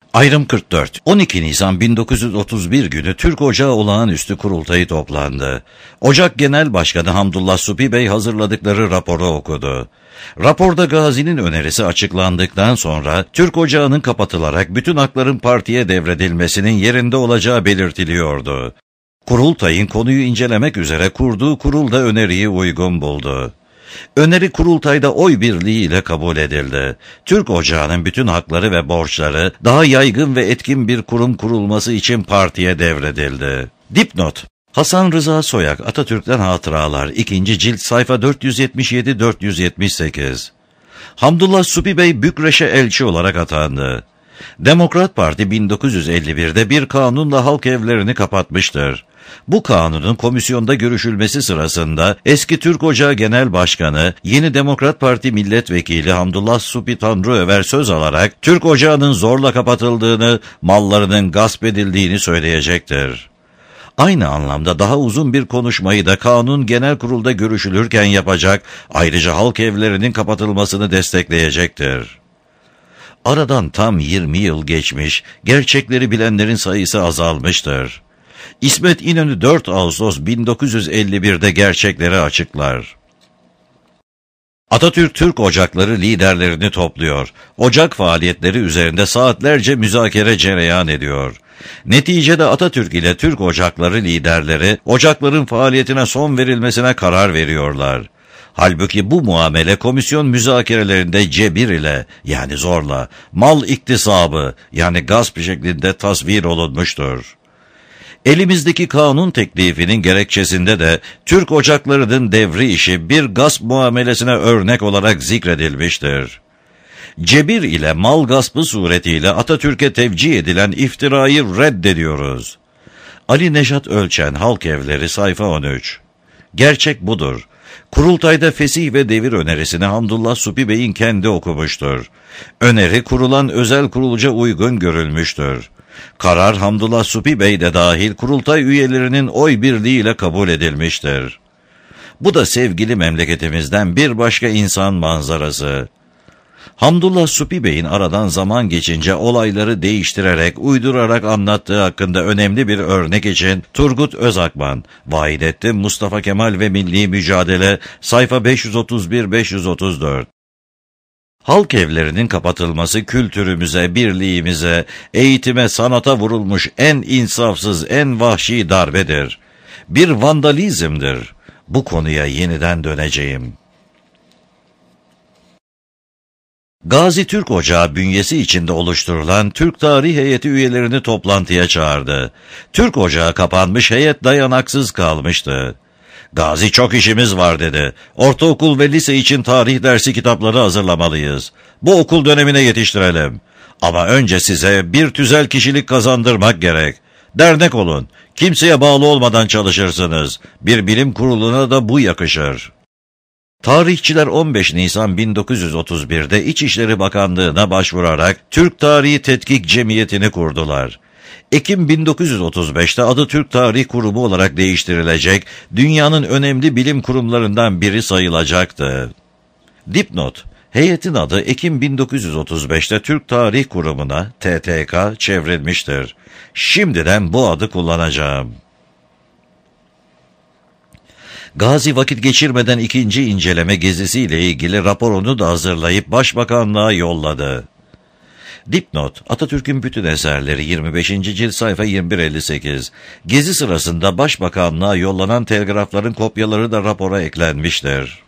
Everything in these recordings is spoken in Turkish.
Ayrım 44. 12 Nisan 1931 günü Türk Ocağı Olağanüstü Kurultayı toplandı. Ocak Genel Başkanı Hamdullah Supi Bey hazırladıkları raporu okudu. Raporda Gazi'nin önerisi açıklandıktan sonra Türk Ocağı'nın kapatılarak bütün hakların partiye devredilmesinin yerinde olacağı belirtiliyordu. Kurultayın konuyu incelemek üzere kurduğu kurul da öneriyi uygun buldu. Öneri kurultayda oy birliğiyle kabul edildi. Türk Ocağı'nın bütün hakları ve borçları daha yaygın ve etkin bir kurum kurulması için partiye devredildi. Dipnot: Hasan Rıza Soyak, Atatürk'ten Hatıralar, 2. cilt, sayfa 477-478. Hamdullah Supi Bey Bükreş'e elçi olarak atandı. Demokrat Parti 1951'de bir kanunla halk evlerini kapatmıştır. Bu kanunun komisyonda görüşülmesi sırasında eski Türk Ocağı Genel Başkanı, yeni Demokrat Parti Milletvekili Hamdullah Supi Tanrıöver söz alarak Türk Ocağı'nın zorla kapatıldığını, mallarının gasp edildiğini söyleyecektir. Aynı anlamda daha uzun bir konuşmayı da kanun genel kurulda görüşülürken yapacak, ayrıca halk evlerinin kapatılmasını destekleyecektir. Aradan tam 20 yıl geçmiş, gerçekleri bilenlerin sayısı azalmıştır. İsmet İnönü 4 Ağustos 1951'de gerçekleri açıklar. Atatürk Türk Ocakları liderlerini topluyor. Ocak faaliyetleri üzerinde saatlerce müzakere cereyan ediyor. Neticede Atatürk ile Türk Ocakları liderleri ocakların faaliyetine son verilmesine karar veriyorlar. Halbuki bu muamele komisyon müzakerelerinde cebir ile, yani zorla, mal iktisabı, yani gasp şeklinde tasvir olunmuştur. Elimizdeki kanun teklifinin gerekçesinde de Türk Ocakları'nın devri işi bir gasp muamelesine örnek olarak zikredilmiştir. Cebir ile mal gaspı suretiyle Atatürk'e tevcih edilen iftirayı reddediyoruz. Ali Nejat Ölçen, Halk Evleri, sayfa 13. Gerçek budur. Kurultayda fesih ve devir önerisini Hamdullah Supi Bey'in kendi okumuştur. Öneri kurulan özel kurulca uygun görülmüştür. Karar Hamdullah Supi Bey de dahil kurultay üyelerinin oy birliğiyle kabul edilmiştir. Bu da sevgili memleketimizden bir başka insan manzarası. Hamdullah Supi Bey'in aradan zaman geçince olayları değiştirerek, uydurarak anlattığı hakkında önemli bir örnek için Turgut Özakman, Vahidettin Mustafa Kemal ve Milli Mücadele, sayfa 531-534. Halk evlerinin kapatılması kültürümüze, birliğimize, eğitime, sanata vurulmuş en insafsız, en vahşi darbedir. Bir vandalizmdir. Bu konuya yeniden döneceğim. Gazi Türk Ocağı bünyesi içinde oluşturulan Türk Tarih Heyeti üyelerini toplantıya çağırdı. Türk Ocağı kapanmış, heyet dayanaksız kalmıştı. Gazi çok işimiz var dedi. Ortaokul ve lise için tarih dersi kitapları hazırlamalıyız. Bu okul dönemine yetiştirelim. Ama önce size bir tüzel kişilik kazandırmak gerek. Dernek olun. Kimseye bağlı olmadan çalışırsınız. Bir bilim kuruluna da bu yakışır. Tarihçiler 15 Nisan 1931'de İçişleri Bakanlığı'na başvurarak Türk Tarihi Tetkik Cemiyeti'ni kurdular. Ekim 1935'te adı Türk Tarih Kurumu olarak değiştirilecek, dünyanın önemli bilim kurumlarından biri sayılacaktı. Dipnot: Heyetin adı Ekim 1935'te Türk Tarih Kurumu'na, TTK, çevrilmiştir. Şimdiden bu adı kullanacağım. Gazi vakit geçirmeden ikinci inceleme gezisiyle ilgili raporunu da hazırlayıp Başbakanlığa yolladı. Dipnot: Atatürk'ün bütün eserleri, 25. cilt, sayfa 2158. Gezi sırasında Başbakanlığa yollanan telgrafların kopyaları da rapora eklenmiştir.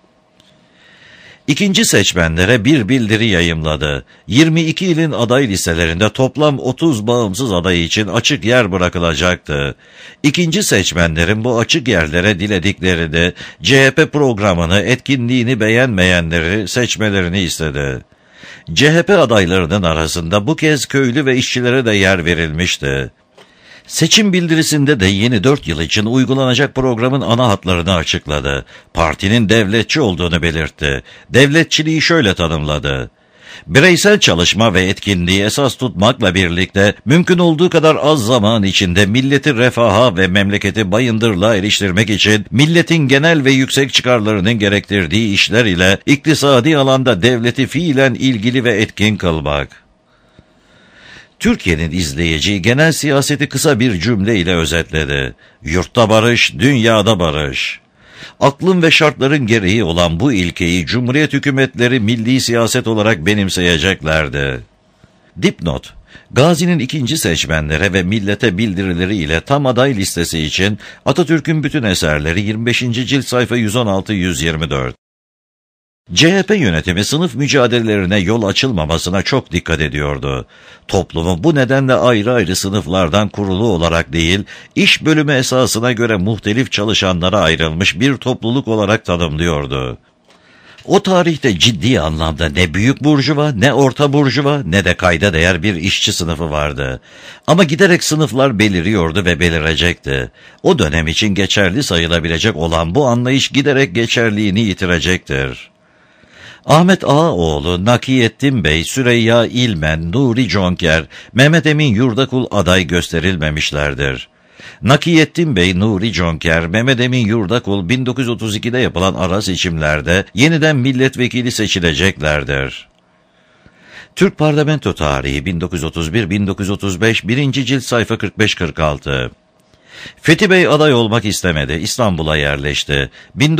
İkinci seçmenlere bir bildiri yayımladı. 22 ilin aday listelerinde toplam 30 bağımsız aday için açık yer bırakılacaktı. İkinci seçmenlerin bu açık yerlere dilediklerini, CHP programını, etkinliğini beğenmeyenleri seçmelerini istedi. CHP adaylarının arasında bu kez köylü ve işçilere de yer verilmişti. Seçim bildirisinde de yeni 4 yıl için uygulanacak programın ana hatlarını açıkladı. Partinin devletçi olduğunu belirtti. Devletçiliği şöyle tanımladı: bireysel çalışma ve etkinliği esas tutmakla birlikte mümkün olduğu kadar az zaman içinde milleti refaha ve memleketi bayındırlığa eriştirmek için milletin genel ve yüksek çıkarlarının gerektirdiği işler ile iktisadi alanda devleti fiilen ilgili ve etkin kılmak. Türkiye'nin izleyeceği genel siyaseti kısa bir cümle ile özetledi. Yurtta barış, dünyada barış. Aklın ve şartların gereği olan bu ilkeyi Cumhuriyet hükümetleri milli siyaset olarak benimseyeceklerdi. Dipnot: Gazi'nin ikinci seçmenlere ve millete bildirileri ile tam aday listesi için Atatürk'ün bütün eserleri 25. cilt sayfa 116-124. CHP yönetimi sınıf mücadelelerine yol açılmamasına çok dikkat ediyordu. Toplumu bu nedenle ayrı ayrı sınıflardan kurulu olarak değil, iş bölümü esasına göre muhtelif çalışanlara ayrılmış bir topluluk olarak tanımlıyordu. O tarihte ciddi anlamda ne büyük burjuva, ne orta burjuva, ne de kayda değer bir işçi sınıfı vardı. Ama giderek sınıflar beliriyordu ve belirecekti. O dönem için geçerli sayılabilecek olan bu anlayış giderek geçerliğini yitirecektir. Ahmet Ağaoğlu, Nakiyettin Bey, Süreyya İlmen, Nuri Conker, Mehmet Emin Yurdakul aday gösterilmemişlerdir. Nakiyettin Bey, Nuri Conker, Mehmet Emin Yurdakul 1932'de yapılan ara seçimlerde yeniden milletvekili seçileceklerdir. Türk Parlamento Tarihi 1931-1935 1. cilt sayfa 45-46. Fethi Bey aday olmak istemedi, İstanbul'a yerleşti.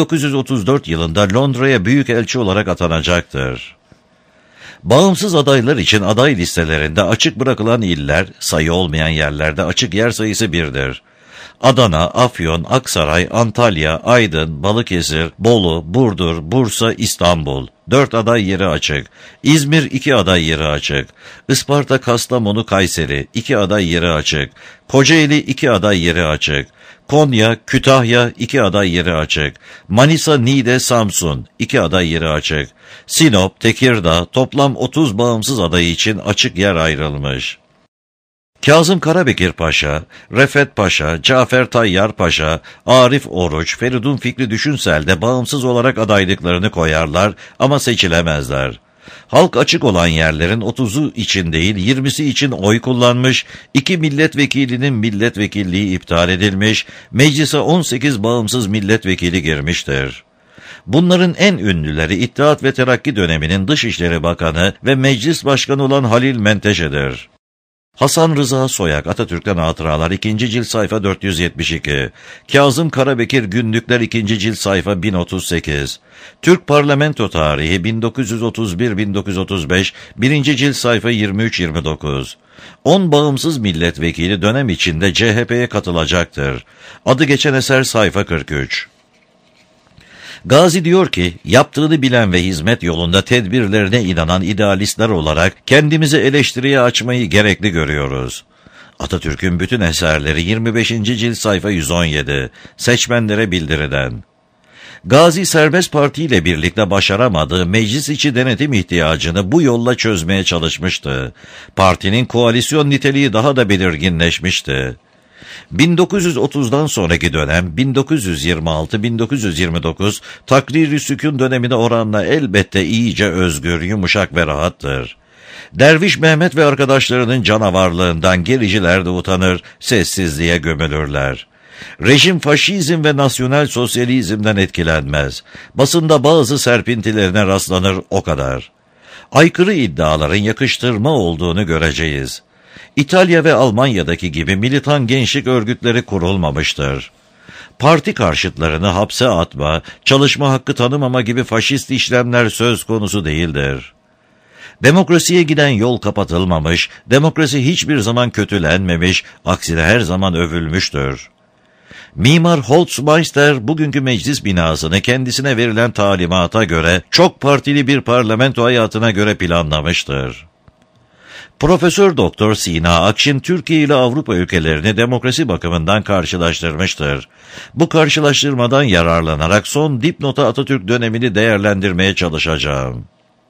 1934 yılında Londra'ya büyükelçi olarak atanacaktır. Bağımsız adaylar için aday listelerinde açık bırakılan iller, sayı olmayan yerlerde açık yer sayısı 1'dir. Adana, Afyon, Aksaray, Antalya, Aydın, Balıkesir, Bolu, Burdur, Bursa, İstanbul. 4 aday yeri açık. İzmir 2 aday yeri açık. Isparta, Kastamonu, Kayseri 2 aday yeri açık. Kocaeli 2 aday yeri açık. Konya, Kütahya 2 aday yeri açık. Manisa, Niğde, Samsun 2 aday yeri açık. Sinop, Tekirdağ toplam 30 bağımsız aday için açık yer ayrılmış. Kazım Karabekir Paşa, Refet Paşa, Cafer Tayyar Paşa, Arif Oruç, Feridun Fikri Düşünsel de bağımsız olarak adaylıklarını koyarlar ama seçilemezler. Halk açık olan yerlerin 30'u için değil 20'si için oy kullanmış, 2 milletvekilinin milletvekilliği iptal edilmiş, meclise 18 bağımsız milletvekili girmiştir. Bunların en ünlüleri İttihat ve Terakki döneminin Dışişleri Bakanı ve Meclis Başkanı olan Halil Menteşe'dir. Hasan Rıza Soyak, Atatürk'ten Hatıralar 2. cilt sayfa 472. Kazım Karabekir Günlükler 2. cilt sayfa 1038. Türk Parlamento Tarihi 1931-1935 1. cilt sayfa 23-29. 10 bağımsız milletvekili dönem içinde CHP'ye katılacaktır. Adı geçen eser sayfa 43. Gazi diyor ki, yaptığını bilen ve hizmet yolunda tedbirlerine inanan idealistler olarak kendimizi eleştiriye açmayı gerekli görüyoruz. Atatürk'ün bütün eserleri 25. cilt sayfa 117, seçmenlere bildiriden. Gazi Serbest Parti ile birlikte başaramadığı meclis içi denetim ihtiyacını bu yolla çözmeye çalışmıştı. Partinin koalisyon niteliği daha da belirginleşmişti. 1930'dan sonraki dönem 1926-1929 takrir-i sükun dönemine oranla elbette iyice özgür, yumuşak ve rahattır. Derviş Mehmet ve arkadaşlarının canavarlığından gericiler de utanır, sessizliğe gömülürler. Rejim faşizm ve nasyonel sosyalizmden etkilenmez. Basında bazı serpintilerine rastlanır o kadar. Aykırı iddiaların yakıştırma olduğunu göreceğiz. İtalya ve Almanya'daki gibi militan gençlik örgütleri kurulmamıştır. Parti karşıtlarını hapse atma, çalışma hakkı tanımama gibi faşist işlemler söz konusu değildir. Demokrasiye giden yol kapatılmamış, demokrasi hiçbir zaman kötülenmemiş, aksine her zaman övülmüştür. Mimar Holzmeister bugünkü meclis binasını kendisine verilen talimata göre çok partili bir parlamento hayatına göre planlamıştır. Profesör Doktor Sina Akşin Türkiye ile Avrupa ülkelerini demokrasi bakımından karşılaştırmıştır. Bu karşılaştırmadan yararlanarak son dipnota Atatürk dönemini değerlendirmeye çalışacağım.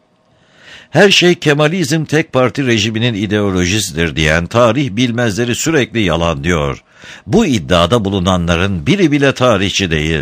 Her şey Kemalizm tek parti rejiminin ideolojisidir diyen tarih bilmezleri sürekli yalan diyor. Bu iddiada bulunanların biri bile tarihçi değil.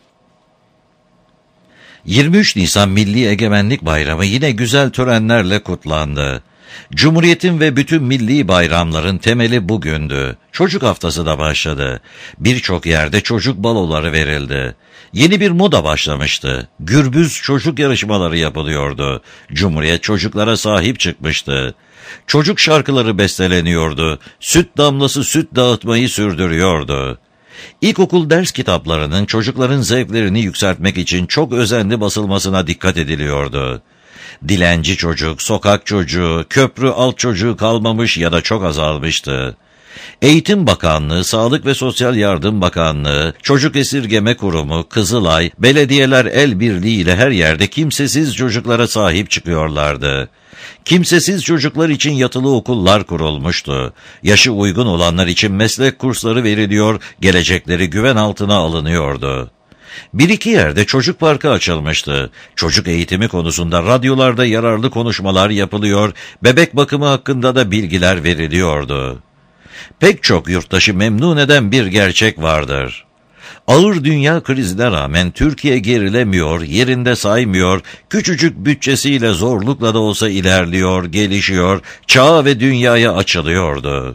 23 Nisan Milli Egemenlik Bayramı yine güzel törenlerle kutlandı. Cumhuriyetin ve bütün milli bayramların temeli bugündü. Çocuk haftası da başladı. Birçok yerde çocuk baloları verildi. Yeni bir moda başlamıştı. Gürbüz çocuk yarışmaları yapılıyordu. Cumhuriyet çocuklara sahip çıkmıştı. Çocuk şarkıları besteleniyordu. Süt damlası süt dağıtmayı sürdürüyordu. İlkokul ders kitaplarının çocukların zevklerini yükseltmek için çok özenli basılmasına dikkat ediliyordu. Dilenci çocuk, sokak çocuğu, köprü alt çocuğu kalmamış ya da çok azalmıştı. Eğitim Bakanlığı, Sağlık ve Sosyal Yardım Bakanlığı, Çocuk Esirgeme Kurumu, Kızılay, belediyeler el birliğiyle her yerde kimsesiz çocuklara sahip çıkıyorlardı. Kimsesiz çocuklar için yatılı okullar kurulmuştu. Yaşı uygun olanlar için meslek kursları veriliyor, gelecekleri güven altına alınıyordu. Bir iki yerde çocuk parkı açılmıştı. Çocuk eğitimi konusunda radyolarda yararlı konuşmalar yapılıyor, bebek bakımı hakkında da bilgiler veriliyordu. Pek çok yurttaşı memnun eden bir gerçek vardır. Ağır dünya krizine rağmen Türkiye gerilemiyor, yerinde saymıyor, küçücük bütçesiyle zorlukla da olsa ilerliyor, gelişiyor, çağa ve dünyaya açılıyordu.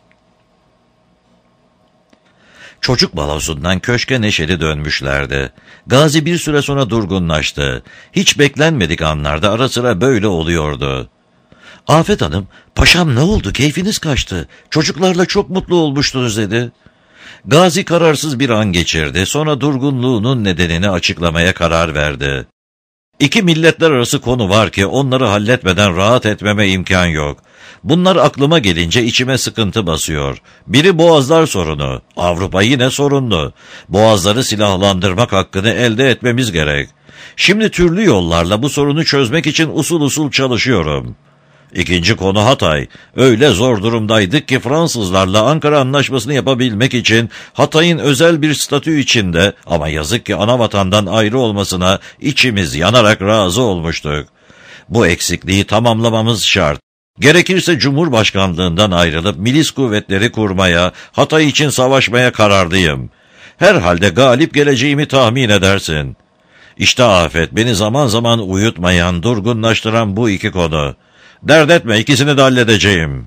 Çocuk balosundan köşke neşeli dönmüşlerdi. Gazi bir süre sonra durgunlaştı. Hiç beklenmedik anlarda ara sıra böyle oluyordu. Afet Hanım, paşam ne oldu, keyfiniz kaçtı, çocuklarla çok mutlu olmuştunuz dedi. Gazi kararsız bir an geçirdi, sonra durgunluğunun nedenini açıklamaya karar verdi. İki milletler arası konu var ki onları halletmeden rahat etmeme imkan yok. Bunlar aklıma gelince içime sıkıntı basıyor. Biri boğazlar sorunu, Avrupa yine sorunlu. Boğazları silahlandırmak hakkını elde etmemiz gerek. Şimdi türlü yollarla bu sorunu çözmek için usul usul çalışıyorum. İkinci konu Hatay. Öyle zor durumdaydık ki Fransızlarla Ankara Anlaşması'nı yapabilmek için Hatay'ın özel bir statü içinde ama yazık ki anavatandan ayrı olmasına içimiz yanarak razı olmuştuk. Bu eksikliği tamamlamamız şart. Gerekirse Cumhurbaşkanlığından ayrılıp milis kuvvetleri kurmaya, Hatay için savaşmaya kararlıyım. Herhalde galip geleceğimi tahmin edersin. İşte Afet, beni zaman zaman uyutmayan, durgunlaştıran bu iki konu. Dert etme, ikisini de halledeceğim.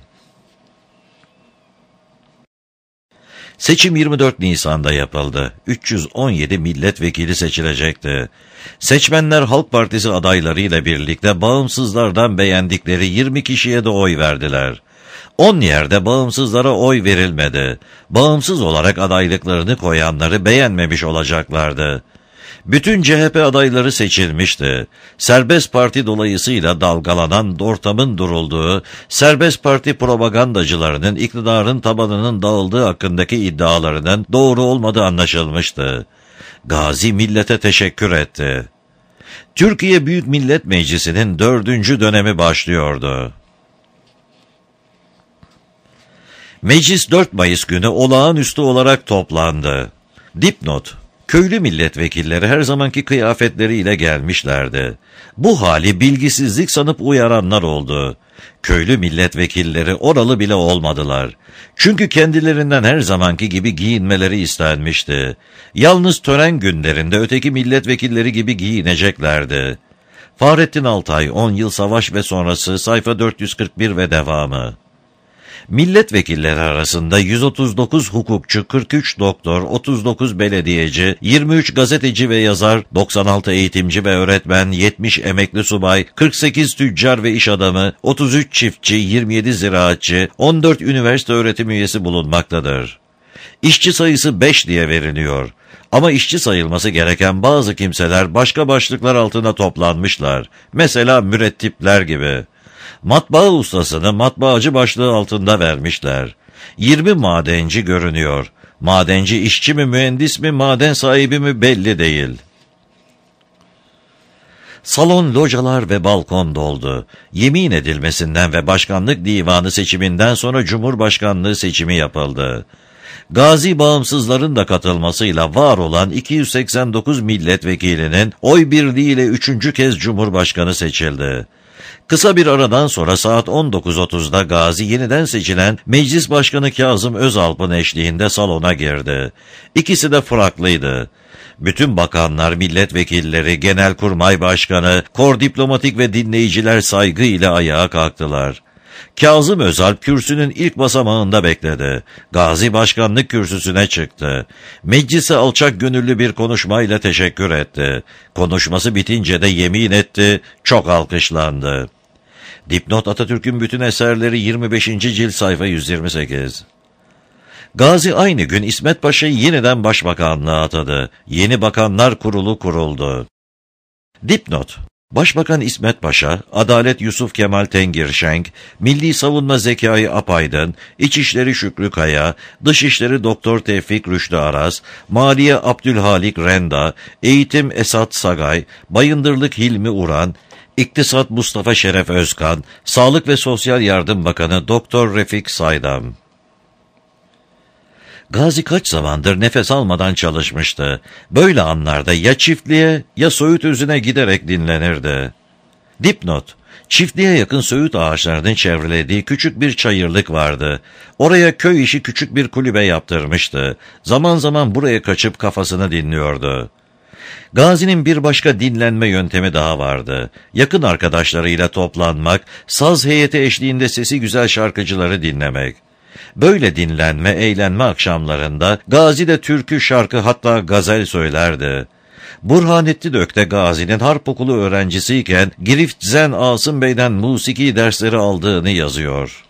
Seçim 24 Nisan'da yapıldı. 317 milletvekili seçilecekti. Seçmenler Halk Partisi adaylarıyla birlikte bağımsızlardan beğendikleri 20 kişiye de oy verdiler. 10 yerde bağımsızlara oy verilmedi. Bağımsız olarak adaylıklarını koyanları beğenmemiş olacaklardı. Bütün CHP adayları seçilmişti. Serbest Parti dolayısıyla dalgalanan ortamın durulduğu, Serbest Parti propagandacılarının iktidarın tabanının dağıldığı hakkındaki iddialarının doğru olmadığı anlaşılmıştı. Gazi millete teşekkür etti. Türkiye Büyük Millet Meclisi'nin 4. dönemi başlıyordu. Meclis 4 Mayıs günü olağanüstü olarak toplandı. Dipnot: köylü milletvekilleri her zamanki kıyafetleriyle gelmişlerdi. Bu hali bilgisizlik sanıp uyaranlar oldu. Köylü milletvekilleri oralı bile olmadılar. Çünkü kendilerinden her zamanki gibi giyinmeleri istenmişti. Yalnız tören günlerinde öteki milletvekilleri gibi giyineceklerdi. Fahrettin Altay, 10 yıl savaş ve sonrası, sayfa 441 ve devamı. Milletvekilleri arasında 139 hukukçu, 43 doktor, 39 belediyeci, 23 gazeteci ve yazar, 96 eğitimci ve öğretmen, 70 emekli subay, 48 tüccar ve iş adamı, 33 çiftçi, 27 ziraatçı, 14 üniversite öğretim üyesi bulunmaktadır. İşçi sayısı 5 diye veriliyor. Ama işçi sayılması gereken bazı kimseler başka başlıklar altında toplanmışlar. Mesela mürettipler gibi. Matbaa ustasını matbaacı başlığı altında vermişler. 20 madenci görünüyor. Madenci işçi mi, mühendis mi, maden sahibi mi belli değil. Salon, localar ve balkon doldu. Yemin edilmesinden ve başkanlık divanı seçiminden sonra Cumhurbaşkanlığı seçimi yapıldı. Gazi bağımsızların da katılmasıyla var olan 289 milletvekilinin oy birliğiyle 3. kez Cumhurbaşkanı seçildi. Kısa bir aradan sonra saat 19.30'da Gazi yeniden seçilen Meclis Başkanı Kazım Özalp'ın eşliğinde salona girdi. İkisi de fraklıydı. Bütün bakanlar, milletvekilleri, Genelkurmay Başkanı, kor diplomatik ve dinleyiciler saygıyla ayağa kalktılar. Kazım Özalp kürsünün ilk basamağında bekledi. Gazi başkanlık kürsüsüne çıktı. Meclise alçak gönüllü bir konuşmayla teşekkür etti. Konuşması bitince de yemin etti, çok alkışlandı. Dipnot Atatürk'ün bütün eserleri 25. cilt sayfa 128. Gazi aynı gün İsmet Paşa'yı yeniden başbakanlığa atadı. Yeni Bakanlar Kurulu kuruldu. Dipnot: Başbakan İsmet Paşa, Adalet Yusuf Kemal Tengirşenk, Milli Savunma Zekai Apaydın, İçişleri Şükrü Kaya, Dışişleri Doktor Tevfik Rüştü Aras, Maliye Abdülhalik Renda, Eğitim Esat Sagay, Bayındırlık Hilmi Uran, İktisat Mustafa Şeref Özkan, Sağlık ve Sosyal Yardım Bakanı Doktor Refik Saydam. Gazi kaç zamandır nefes almadan çalışmıştı. Böyle anlarda ya çiftliğe ya söğüt özüne giderek dinlenirdi. Dipnot: Çiftliğe yakın söğüt ağaçlarının çevrelediği küçük bir çayırlık vardı. Oraya köy işi küçük bir kulübe yaptırmıştı. Zaman zaman buraya kaçıp kafasını dinliyordu. Gazi'nin bir başka dinlenme yöntemi daha vardı. Yakın arkadaşlarıyla toplanmak, saz heyeti eşliğinde sesi güzel şarkıcıları dinlemek. Böyle dinlenme, eğlenme akşamlarında Gazi de türkü, şarkı, hatta gazel söylerdi. Burhanettin Ök de Gazi'nin harp okulu öğrencisiyken Girift-Zen Asım Bey'den musiki dersleri aldığını yazıyor.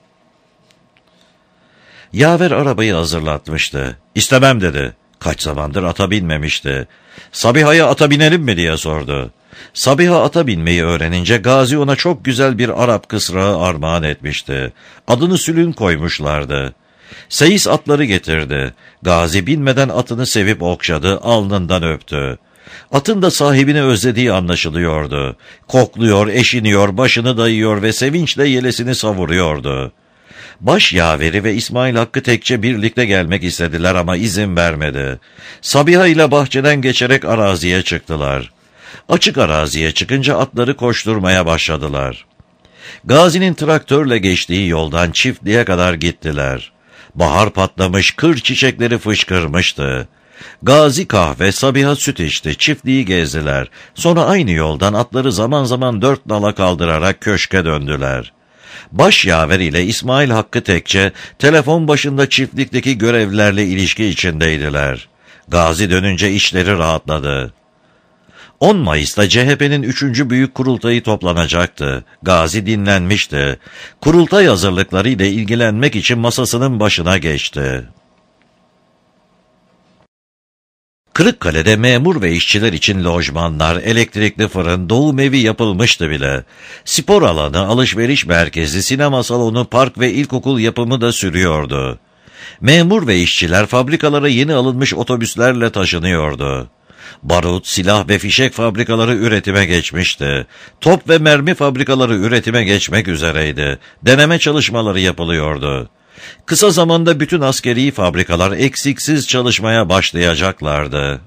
Yaver arabayı hazırlatmıştı. İstemem dedi. Kaç zamandır ata binmemişti. Sabiha'ya ata binelim mi diye sordu. Sabiha ata binmeyi öğrenince Gazi ona çok güzel bir Arap kısrağı armağan etmişti. Adını Sülün koymuşlardı. Seyis atları getirdi. Gazi binmeden atını sevip okşadı, alnından öptü. Atın da sahibini özlediği anlaşılıyordu. Kokluyor, eşiniyor, başını dayıyor ve sevinçle yelesini savuruyordu. Baş yaveri ve İsmail Hakkı Tekçe birlikte gelmek istediler ama izin vermedi. Sabiha ile bahçeden geçerek araziye çıktılar. Açık araziye çıkınca atları koşturmaya başladılar. Gazi'nin traktörle geçtiği yoldan çiftliğe kadar gittiler. Bahar patlamış, kır çiçekleri fışkırmıştı. Gazi kahve, Sabiha süt içti, çiftliği gezdiler. Sonra aynı yoldan atları zaman zaman 4 nala kaldırarak köşke döndüler. Başyaver ile İsmail Hakkı Tekçe telefon başında çiftlikteki görevlilerle ilişki içindeydiler. Gazi dönünce işleri rahatladı. 10 Mayıs'ta CHP'nin 3. Büyük Kurultayı toplanacaktı. Gazi dinlenmişti. Kurultay hazırlıkları ile ilgilenmek için masasının başına geçti. Kırıkkale'de memur ve işçiler için lojmanlar, elektrikli fırın, doğum evi yapılmıştı bile. Spor alanı, alışveriş merkezi, sinema salonu, park ve ilkokul yapımı da sürüyordu. Memur ve işçiler fabrikalara yeni alınmış otobüslerle taşınıyordu. Barut, silah ve fişek fabrikaları üretime geçmişti. Top ve mermi fabrikaları üretime geçmek üzereydi. Deneme çalışmaları yapılıyordu. Kısa zamanda bütün askeri fabrikalar eksiksiz çalışmaya başlayacaklardı.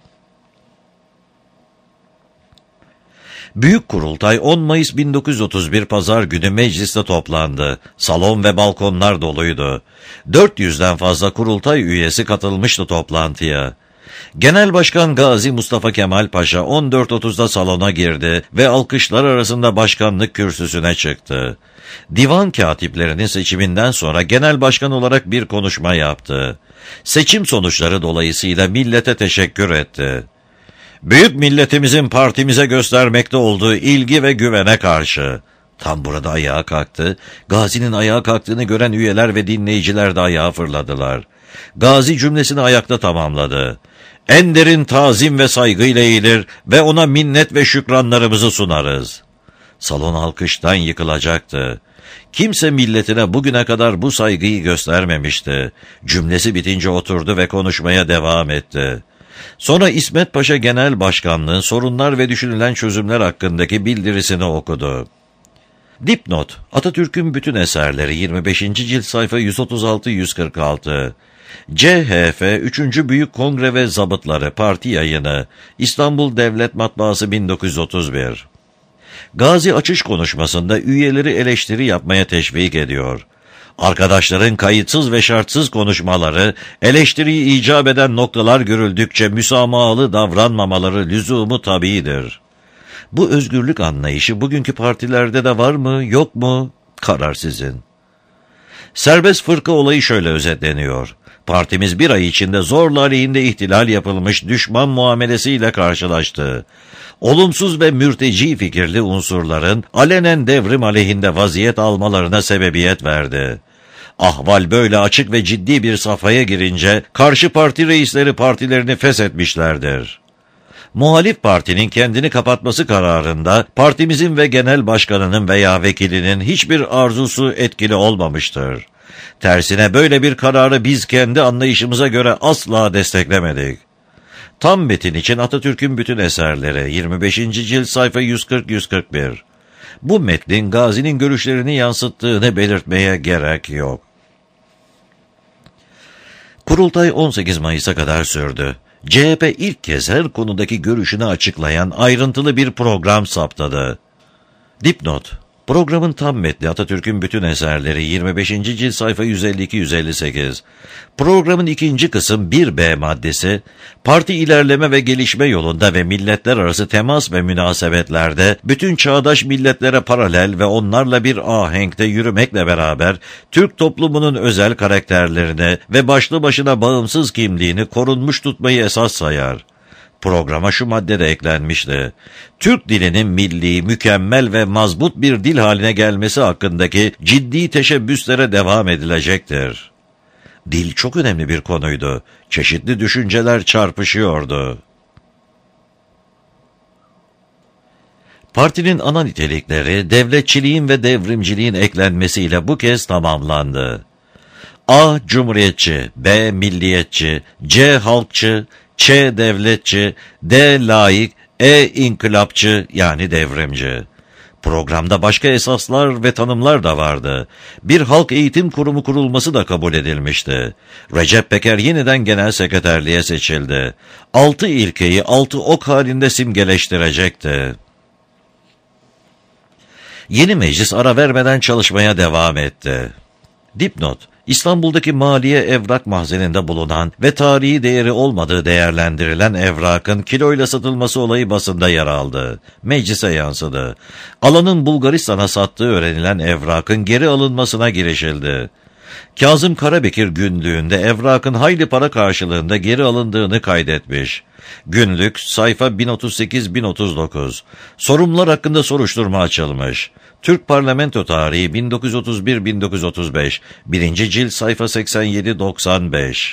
Büyük Kurultay 10 Mayıs 1931 Pazar günü mecliste toplandı. Salon ve balkonlar doluydu. 400'den fazla kurultay üyesi katılmıştı toplantıya. Genel Başkan Gazi Mustafa Kemal Paşa 14.30'da salona girdi ve alkışlar arasında başkanlık kürsüsüne çıktı. Divan katiplerinin seçiminden sonra genel başkan olarak bir konuşma yaptı. Seçim sonuçları dolayısıyla millete teşekkür etti. Büyük milletimizin partimize göstermekte olduğu ilgi ve güvene karşı. Tam burada ayağa kalktı. Gazi'nin ayağa kalktığını gören üyeler ve dinleyiciler de ayağa fırladılar. Gazi cümlesini ayakta tamamladı. En derin tazim ve saygıyla eğilir ve ona minnet ve şükranlarımızı sunarız. Salon alkıştan yıkılacaktı. Kimse milletine bugüne kadar bu saygıyı göstermemişti. Cümlesi bitince oturdu ve konuşmaya devam etti. Sonra İsmet Paşa Genel Başkanlığı'nın sorunlar ve düşünülen çözümler hakkındaki bildirisini okudu. Dipnot: Atatürk'ün bütün eserleri 25. cilt sayfa 136-146. CHF 3. Büyük Kongre ve Zabıtları Parti Yayını İstanbul Devlet Matbaası 1931. Gazi açış konuşmasında üyeleri eleştiri yapmaya teşvik ediyor. Arkadaşların kayıtsız ve şartsız konuşmaları, eleştiriyi icap eden noktalar görüldükçe müsamahalı davranmamaları lüzumu tabiidir. Bu özgürlük anlayışı bugünkü partilerde de var mı, yok mu? Karar sizin. Serbest fırka olayı şöyle özetleniyor. Partimiz bir ay içinde zorla aleyhinde ihtilal yapılmış düşman muamelesiyle karşılaştı. Olumsuz ve mürteci fikirli unsurların alenen devrim aleyhinde vaziyet almalarına sebebiyet verdi. Ahval böyle açık ve ciddi bir safhaya girince karşı parti reisleri partilerini feshetmişlerdir. Muhalif partinin kendini kapatması kararında partimizin ve genel başkanının veya vekilinin hiçbir arzusu etkili olmamıştır. Tersine böyle bir kararı biz kendi anlayışımıza göre asla desteklemedik. Tam metin için Atatürk'ün bütün eserleri 25. cilt sayfa 140-141. Bu metnin Gazi'nin görüşlerini yansıttığını belirtmeye gerek yok. Kurultay 18 Mayıs'a kadar sürdü. CHP ilk kez her konudaki görüşünü açıklayan ayrıntılı bir program saptadı. Dipnot: Programın tam metni Atatürk'ün bütün eserleri 25. cilt sayfa 152-158. Programın ikinci kısım 1B maddesi, parti ilerleme ve gelişme yolunda ve milletler arası temas ve münasebetlerde bütün çağdaş milletlere paralel ve onlarla bir ahenkte yürümekle beraber Türk toplumunun özel karakterlerini ve başlı başına bağımsız kimliğini korunmuş tutmayı esas sayar. Programa şu madde de eklenmişti: Türk dilinin milli, mükemmel ve mazbut bir dil haline gelmesi hakkındaki ciddi teşebbüslere devam edilecektir. Dil çok önemli bir konuydu. Çeşitli düşünceler çarpışıyordu. Partinin ana nitelikleri devletçiliğin ve devrimciliğin eklenmesiyle bu kez tamamlandı. A. Cumhuriyetçi, B. Milliyetçi, C. Halkçı, Ç. Devletçi, D. Laik, E. İnkılapçı yani devrimci. Programda başka esaslar ve tanımlar da vardı. Bir halk eğitim kurumu kurulması da kabul edilmişti. Recep Peker yeniden genel sekreterliğe seçildi. 6 ilkeyi 6 ok halinde simgeleştirecekti. Yeni meclis ara vermeden çalışmaya devam etti. Dipnot: İstanbul'daki Maliye Evrak Mahzeni'nde bulunan ve tarihi değeri olmadığı değerlendirilen evrakın kiloyla satılması olayı basında yer aldı. Meclise yansıdı. Alanın Bulgaristan'a sattığı öğrenilen evrakın geri alınmasına girişildi. Kazım Karabekir günlüğünde evrakın hayli para karşılığında geri alındığını kaydetmiş. Günlük sayfa 1038-1039. Sorumlular hakkında soruşturma açılmış. Türk Parlamento Tarihi 1931-1935. 1. cilt sayfa 87-95.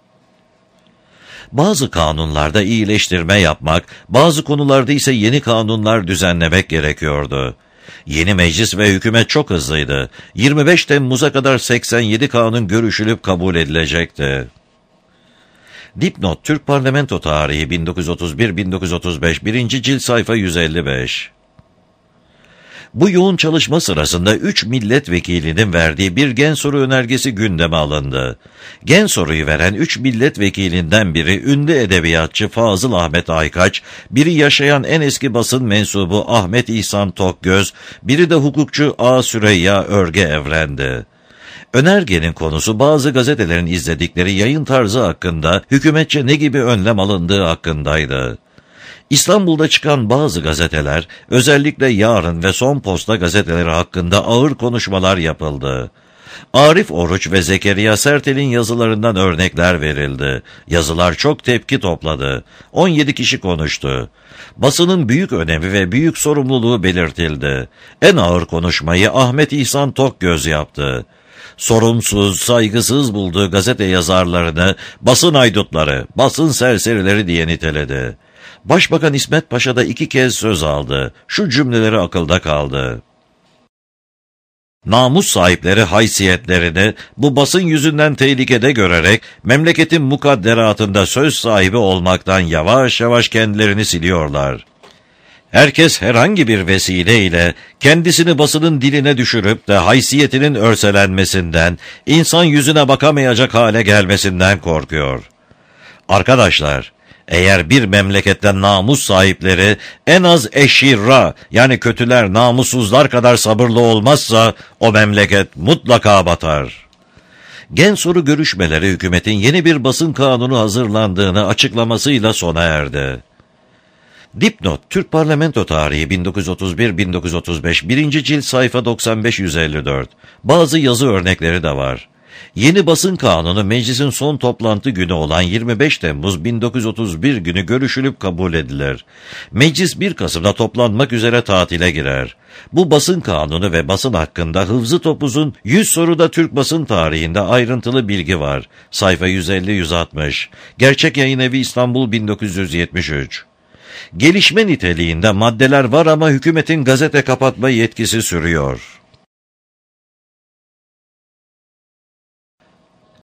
Bazı kanunlarda iyileştirme yapmak, bazı konularda ise yeni kanunlar düzenlemek gerekiyordu. Yeni meclis ve hükümet çok hızlıydı. 25 Temmuz'a kadar 87 kanun görüşülüp kabul edilecekti. Dipnot: Türk Parlamento Tarihi 1931-1935. 1. cilt sayfa 155. Bu yoğun çalışma sırasında 3 milletvekilinin verdiği bir gen soru önergesi gündeme alındı. Gen soruyu veren 3 milletvekilinden biri ünlü edebiyatçı Fazıl Ahmet Aykaç, biri yaşayan en eski basın mensubu Ahmet İhsan Tokgöz, biri de hukukçu A. Süreyya Örge Evren'di. Önergenin konusu bazı gazetelerin izledikleri yayın tarzı hakkında hükümetçe ne gibi önlem alındığı hakkındaydı. İstanbul'da çıkan bazı gazeteler, özellikle Yarın ve Son Posta gazeteleri hakkında ağır konuşmalar yapıldı. Arif Oruç ve Zekeriya Sertel'in yazılarından örnekler verildi. Yazılar çok tepki topladı. 17 kişi konuştu. Basının büyük önemi ve büyük sorumluluğu belirtildi. En ağır konuşmayı Ahmet İhsan Tokgöz yaptı. Sorumsuz, saygısız bulduğu gazete yazarlarını basın haydutları, basın serserileri diye niteledi. Başbakan İsmet Paşa da 2 kez söz aldı. Şu cümleleri akılda kaldı: Namus sahipleri haysiyetlerini bu basın yüzünden tehlikede görerek memleketin mukadderatında söz sahibi olmaktan yavaş yavaş kendilerini siliyorlar. Herkes herhangi bir vesileyle kendisini basının diline düşürüp de haysiyetinin örselenmesinden, insan yüzüne bakamayacak hale gelmesinden korkuyor. Arkadaşlar, eğer bir memleketten namus sahipleri en az eşirra yani kötüler, namussuzlar kadar sabırlı olmazsa o memleket mutlaka batar. Gen soru görüşmeleri hükümetin yeni bir basın kanunu hazırlandığını açıklamasıyla sona erdi. Dipnot: Türk Parlamento Tarihi 1931-1935. 1. cilt sayfa 95-154. Bazı yazı örnekleri de var. Yeni basın kanunu meclisin son toplantı günü olan 25 Temmuz 1931 günü görüşülüp kabul edilir. Meclis 1 Kasım'da toplanmak üzere tatile girer. Bu basın kanunu ve basın hakkında Hıfzı Topuz'un 100 soruda Türk basın tarihinde ayrıntılı bilgi var. Sayfa 150-160. Gerçek Yayınevi İstanbul 1973. Gelişme niteliğinde maddeler var ama hükümetin gazete kapatma yetkisi sürüyor.